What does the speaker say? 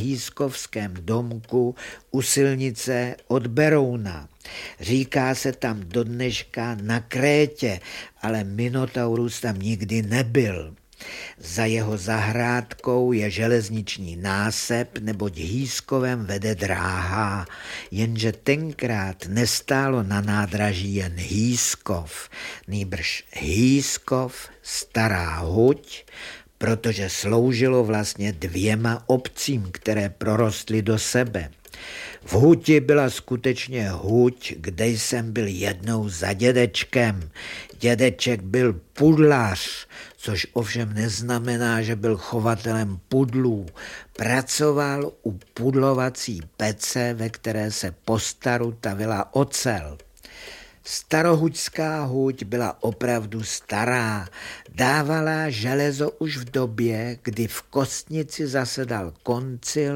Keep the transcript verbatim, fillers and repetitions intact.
hýskovském domku u silnice od Berouna. Říká se tam do dneška na Krétě, ale Minotaurus tam nikdy nebyl. Za jeho zahrádkou je železniční násep, neboť Hýskovem vede dráha, jenže tenkrát nestálo na nádraží jen Hýskov, nýbrž Hýskov, Stará Huť, protože sloužilo vlastně dvěma obcím, které prorostly do sebe. V Huti byla skutečně huť, kde jsem byl jednou za dědečkem. Dědeček byl pudlař, což ovšem neznamená, že byl chovatelem pudlů. Pracoval u pudlovací pece, ve které se postaru tavila ocel. Starohuťská huť byla opravdu stará, dávala železo už v době, kdy v Kostnici zasedal koncil